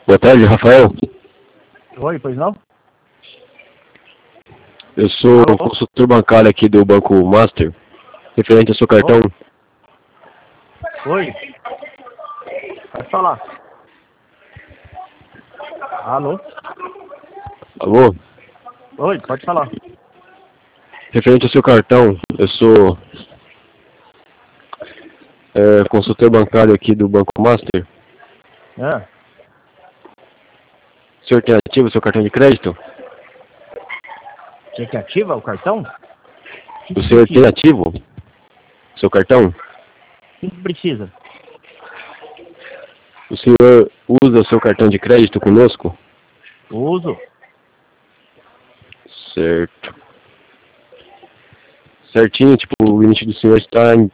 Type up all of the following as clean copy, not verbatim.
Boa tarde, Rafael. Oi, pois não? Eu sou Alô? consultor bancário aqui do Banco Master, referente ao seu cartão. Oi? Pode falar. Alô? Alô? Oi, pode falar. Referente ao seu cartão, eu sou consultor bancário aqui do Banco Master. É. O senhor tem ativo o seu cartão de crédito? Você que ativa o cartão? O senhor tem ativo o seu cartão? O que precisa? O senhor usa o seu cartão de crédito conosco? Uso. Certo. Certinho, tipo, o limite do senhor está em...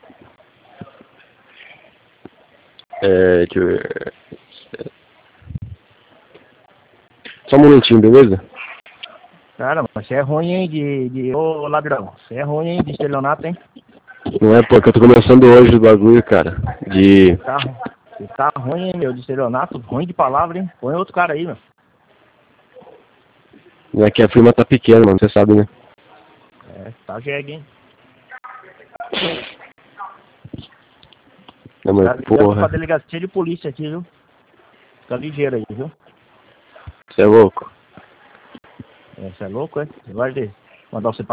deixa eu ver. Só um momentinho, beleza? Cara, mas você é ruim, hein, Ô, ladrão. Você é ruim, hein, de estelionato, hein? Não é porque eu tô começando hoje o bagulho, cara. Você tá ruim, hein, meu, de estelionato. Ruim de palavra, hein? Põe outro cara aí, meu. É que a firma tá pequena, mano, você sabe, né? É, tá jegue, hein? Não, mas Já ligamos pra porra, delegacia de polícia aqui, viu? Fica ligeiro aí, viu? você é louco. Você é louco, é? Você vai mandar você